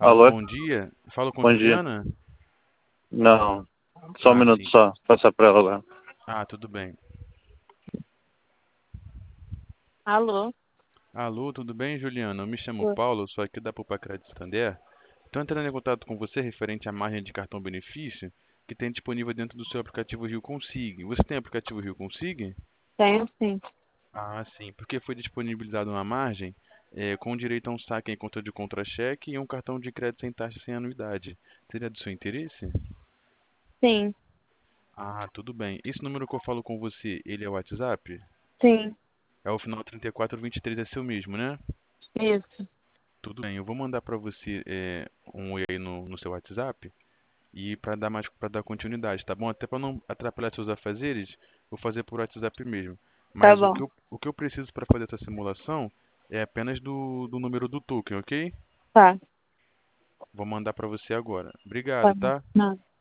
Alô, Alô, bom dia. Falo com bom dia. Juliana? Não, só um Ah, minuto sim. só, passar para ela agora. Ah, tudo bem. Alô? Alô, tudo bem, Juliana? Eu me chamo Oi. Paulo, sou aqui da Poupa Crédito Santander. Estou entrando em contato com você referente à margem de cartão benefício que tem disponível dentro do seu aplicativo Rio Consig. Você tem aplicativo Rio Consig? Tenho sim. Ah, sim, porque foi disponibilizada uma margem com direito a um saque em conta de contra-cheque e um cartão de crédito sem taxa sem anuidade. Seria do seu interesse? Sim, Ah, tudo bem. Esse número que eu falo com você, ele é o WhatsApp? sim. É o final 3423, é seu mesmo, né? Isso. Tudo bem, eu vou mandar para você um oi aí no seu WhatsApp e para dar continuidade, tá bom? Até para não atrapalhar seus afazeres, vou fazer por WhatsApp mesmo. Tá Mas bom. o que eu preciso para fazer essa simulação é apenas do número do token, ok? Tá. Vou mandar para você agora. Tá Obrigado, bom. tá? Não.